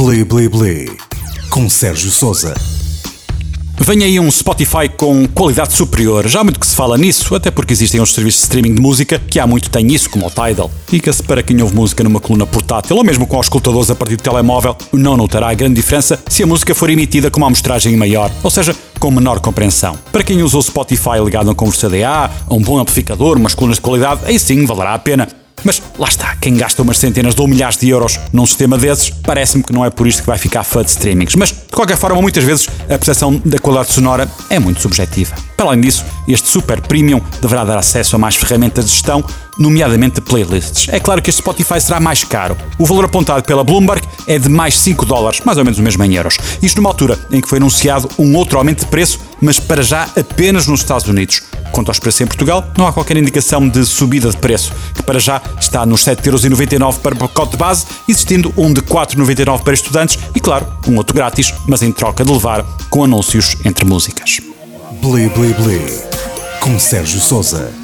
Bli Bli Bli, com Sérgio Sousa. Vem aí um Spotify com qualidade superior. Já há muito que se fala nisso, até porque existem outros serviços de streaming de música que há muito têm isso, como o Tidal. Diga-se para quem ouve música numa coluna portátil ou mesmo com os escutadores a partir do telemóvel, não notará a grande diferença se a música for emitida com uma amostragem maior, ou seja, com menor compreensão. Para quem usa o Spotify ligado a um conversor DA, a um bom amplificador, umas colunas de qualidade, aí sim valerá a pena. Mas lá está, quem gasta umas centenas ou milhares de euros num sistema desses, parece-me que não é por isto que vai ficar fã de streamings. Mas, de qualquer forma, muitas vezes a percepção da qualidade sonora é muito subjetiva. Para além disso, este Super Premium deverá dar acesso a mais ferramentas de gestão, nomeadamente playlists. É claro que este Spotify será mais caro. O valor apontado pela Bloomberg é de mais $5, mais ou menos o mesmo em euros. Isto numa altura em que foi anunciado um outro aumento de preço, mas para já apenas nos Estados Unidos. Quanto aos preços em Portugal, não há qualquer indicação de subida de preço, que para já está nos 7,99€ para o pacote de base, existindo um de 4,99€ para estudantes e, claro, um outro grátis, mas em troca de levar com anúncios entre músicas. Bli Bli Bli, com Sérgio Sousa.